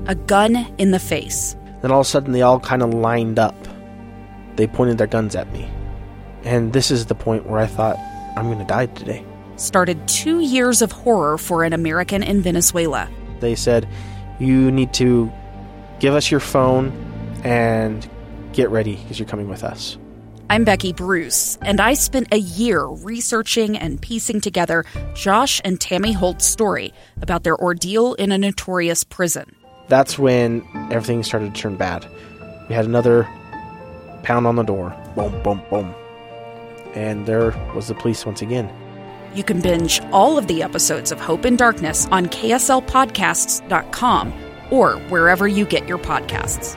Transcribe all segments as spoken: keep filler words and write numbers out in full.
a gun in the face. Then all of a sudden, they all kind of lined up. They pointed their guns at me. And this is the point where I thought, I'm going to die today. Started two years of horror for an American in Venezuela. They said, you need to give us your phone and get ready because you're coming with us. I'm Becky Bruce, and I spent a year researching and piecing together Josh and Tammy Holt's story about their ordeal in a notorious prison. That's when everything started to turn bad. We had another pound on the door. Boom, boom, boom. And there was the police once again. You can binge all of the episodes of Hope in Darkness on K S L podcasts dot com or wherever you get your podcasts.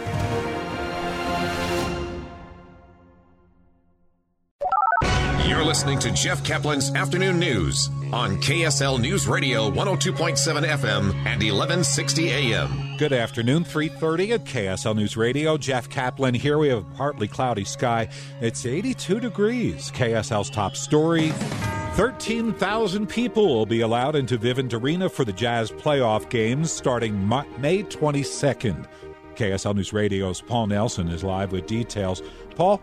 You're listening to Jeff Kaplan's Afternoon News on K S L News Radio one oh two point seven F M and eleven sixty A M. Good afternoon, three thirty at K S L News Radio. Jeff Kaplan here. We have a partly cloudy sky. It's eighty-two degrees. K S L's top story. thirteen thousand people will be allowed into Vivint Arena for the Jazz playoff games starting May twenty-second. K S L News Radio's Paul Nelson is live with details. Paul?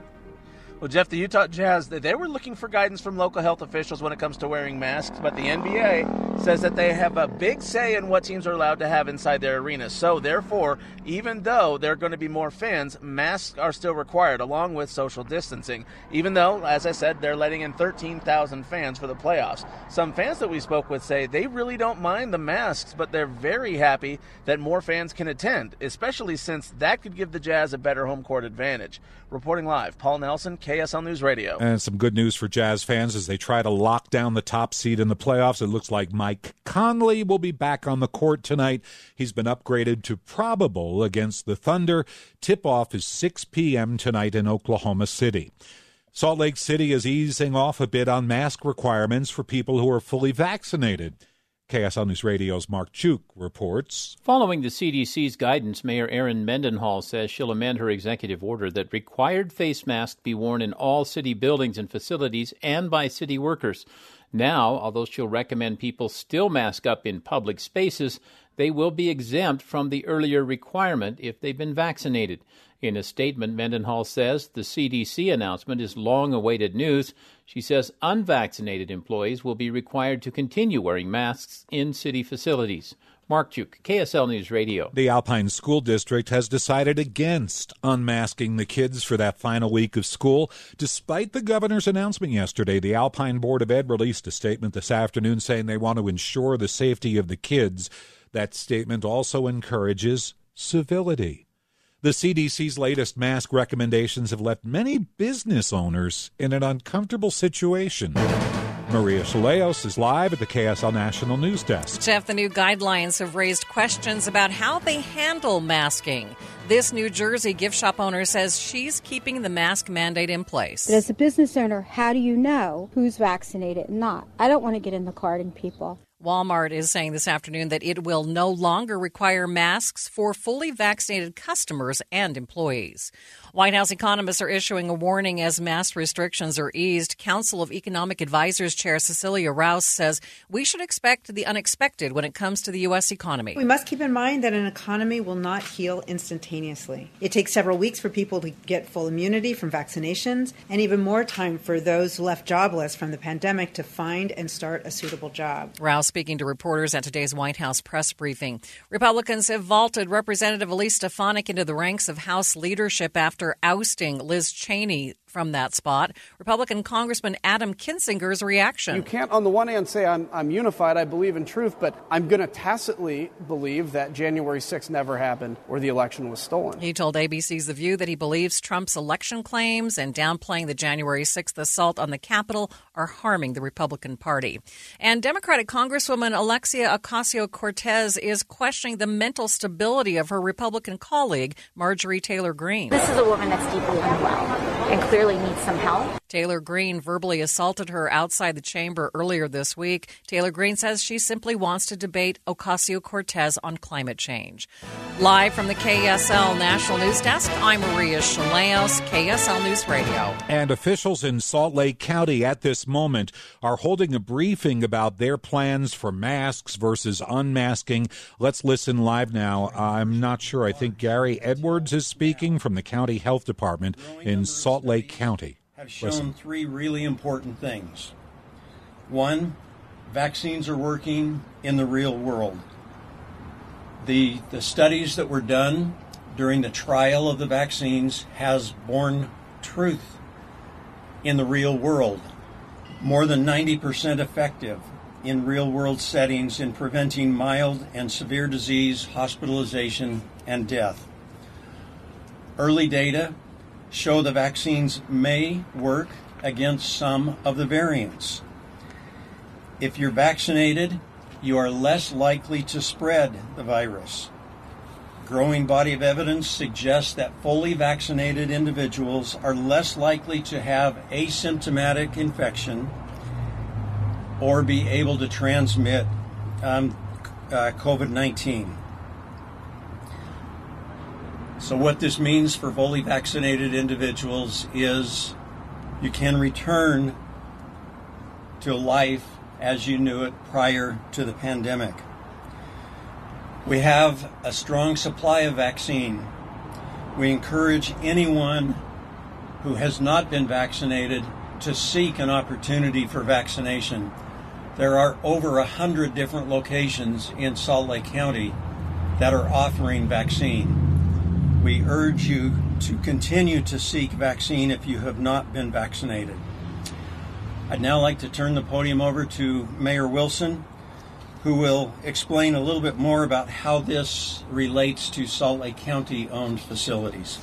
Well, Jeff, the Utah Jazz, they were looking for guidance from local health officials when it comes to wearing masks, but the N B A says that they have a big say in what teams are allowed to have inside their arena. So, therefore, even though there are going to be more fans, masks are still required, along with social distancing, even though, as I said, they're letting in thirteen thousand fans for the playoffs. Some fans that we spoke with say they really don't mind the masks, but they're very happy that more fans can attend, especially since that could give the Jazz a better home court advantage. Reporting live, Paul Nelson, K S L News Radio. And some good news for Jazz fans as they try to lock down the top seed in the playoffs. It looks like Mike Conley will be back on the court tonight. He's been upgraded to probable against the Thunder. Tip-off is six p.m. tonight in Oklahoma City. Salt Lake City is easing off a bit on mask requirements for people who are fully vaccinated. K S L News Radio's Mark Chuk reports. Following the C D C's guidance, Mayor Erin Mendenhall says she'll amend her executive order that required face masks be worn in all city buildings and facilities and by city workers. Now, although she'll recommend people still mask up in public spaces, they will be exempt from the earlier requirement if they've been vaccinated. In a statement, Mendenhall says the C D C announcement is long-awaited news. She says unvaccinated employees will be required to continue wearing masks in city facilities. Mark Chuk, K S L News Radio. The Alpine School District has decided against unmasking the kids for that final week of school. Despite the governor's announcement yesterday, the Alpine Board of Ed released a statement this afternoon saying they want to ensure the safety of the kids. That statement also encourages civility. The C D C's latest mask recommendations have left many business owners in an uncomfortable situation. Maria Chaleos is live at the K S L National News Desk. Jeff, the new guidelines have raised questions about how they handle masking. This New Jersey gift shop owner says she's keeping the mask mandate in place. But as a business owner, how do you know who's vaccinated and not? I don't want to get in the carding people. Walmart is saying this afternoon that it will no longer require masks for fully vaccinated customers and employees. White House economists are issuing a warning as mask restrictions are eased. Council of Economic Advisors Chair Cecilia Rouse says we should expect the unexpected when it comes to the U S economy. We must keep in mind that an economy will not heal instantaneously. It takes several weeks for people to get full immunity from vaccinations and even more time for those left jobless from the pandemic to find and start a suitable job. Rouse speaking to reporters at today's White House press briefing. Republicans have vaulted Representative Elise Stefanik into the ranks of House leadership after ousting Liz Cheney from that spot. Republican Congressman Adam Kinzinger's reaction. You can't, on the one hand, say I'm, I'm unified, I believe in truth, but I'm going to tacitly believe that January sixth never happened or the election was stolen. He told A B C's The View that he believes Trump's election claims and downplaying the January sixth assault on the Capitol are harming the Republican Party. And Democratic Congresswoman Alexia Ocasio-Cortez is questioning the mental stability of her Republican colleague, Marjorie Taylor Greene. This is a woman that's deeply unwell and clearly needs some help. Taylor Greene verbally assaulted her outside the chamber earlier this week. Taylor Greene says she simply wants to debate Ocasio-Cortez on climate change. Live from the K S L National News Desk, I'm Maria Chaleos, K S L News Radio. And officials in Salt Lake County at this moment are holding a briefing about their plans for masks versus unmasking. Let's listen live now. I'm not sure. I think Gary Edwards is speaking from the county health department in Salt Lake County. Have shown Listen. three really important things. One, vaccines are working in the real world. The, the studies that were done during the trial of the vaccines has borne truth in the real world. More than ninety percent effective in real-world settings in preventing mild and severe disease, hospitalization, and death. Early data show the vaccines may work against some of the variants. If you're vaccinated, you are less likely to spread the virus. Growing body of evidence suggests that fully vaccinated individuals are less likely to have asymptomatic infection or be able to transmit um, uh, COVID nineteen. So what this means for fully vaccinated individuals is you can return to life as you knew it prior to the pandemic. We have a strong supply of vaccine. We encourage anyone who has not been vaccinated to seek an opportunity for vaccination. There are over a hundred different locations in Salt Lake County that are offering vaccine. We urge you to continue to seek vaccine if you have not been vaccinated. I'd now like to turn the podium over to Mayor Wilson, who will explain a little bit more about how this relates to Salt Lake County-owned facilities.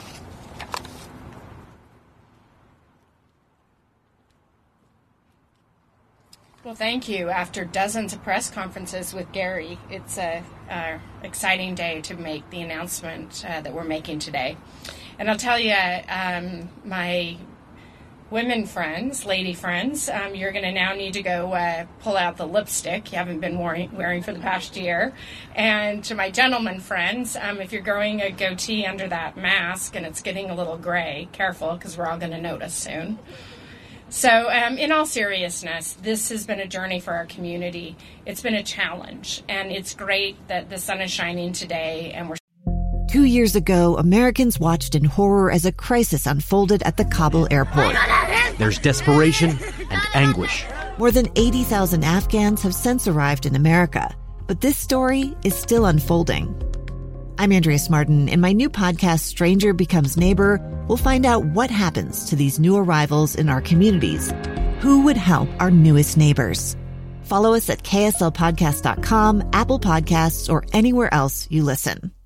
Well, thank you. After dozens of press conferences with Gary, it's a, a exciting day to make the announcement uh, that we're making today. And I'll tell you, um, my women friends, lady friends, um, you're going to now need to go uh, pull out the lipstick you haven't been wearing, wearing for the past year. And to my gentleman friends, um, if you're growing a goatee under that mask and it's getting a little gray, careful, because we're all going to notice soon. So um, in all seriousness, this has been a journey for our community. It's been a challenge, and it's great that the sun is shining today, and we're Two years ago, Americans watched in horror as a crisis unfolded at the Kabul airport. There's desperation and anguish. More than eighty thousand Afghans have since arrived in America, but this story is still unfolding. I'm Andrea Smartin. In my new podcast, Stranger Becomes Neighbor, we'll find out what happens to these new arrivals in our communities. Who would help our newest neighbors? Follow us at K S L podcast dot com, Apple Podcasts, or anywhere else you listen.